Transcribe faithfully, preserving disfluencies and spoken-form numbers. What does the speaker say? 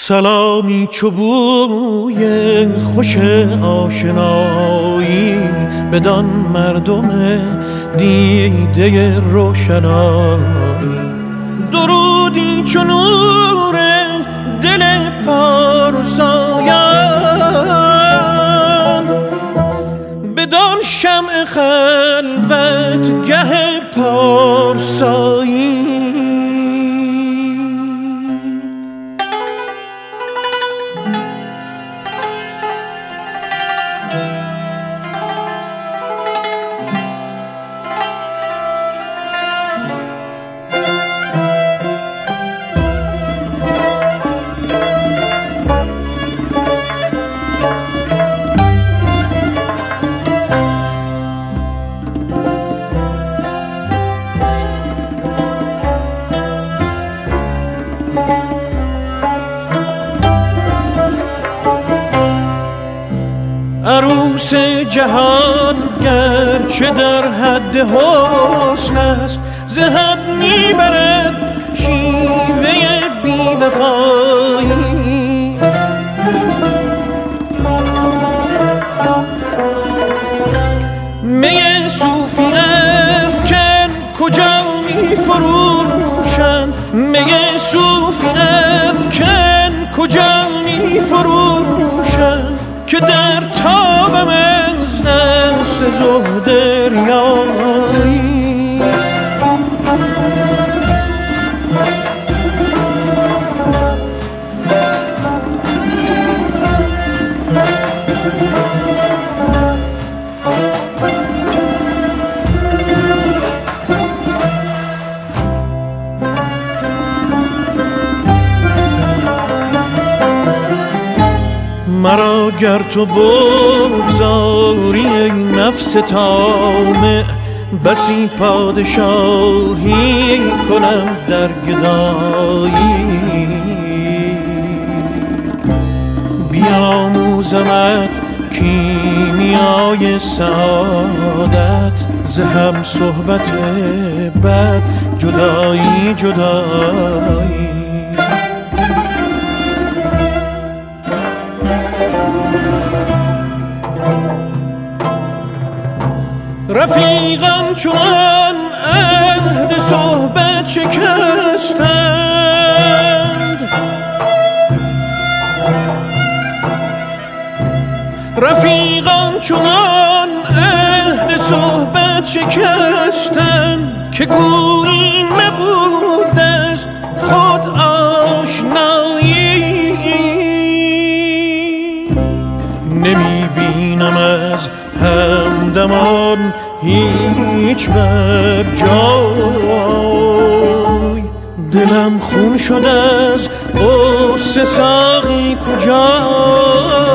سلامی چوبوی خوش آشنایی بدان مردم دیده روشنایی، درودی چو نور دل پارسایان بدان شمع خلوت گه پارسایی. عروس جهان گرچه در حد حسن است، ز حد میبرد شیوه بی‌وفایی. می صوفی افکن کجا میفروشند، می صوفی افکن کجا میفروشند که در تابم از دست زهد ریایی. مرا گر تو بگذاری ای نفس طامع، بسی پادشاهی کنم در گدایی. بیاموزمت کیمیای سعادت، ز هم صحبت بد جدایی جدایی. رفیقان چون عهد صحبت شکستند، رفیقان چون عهد صحبت شکستند که گویی نبود است خود آشنایی. نمی بینم از همدمان هیچ بر جای، دلم خون شد از غصه ساقی کجا.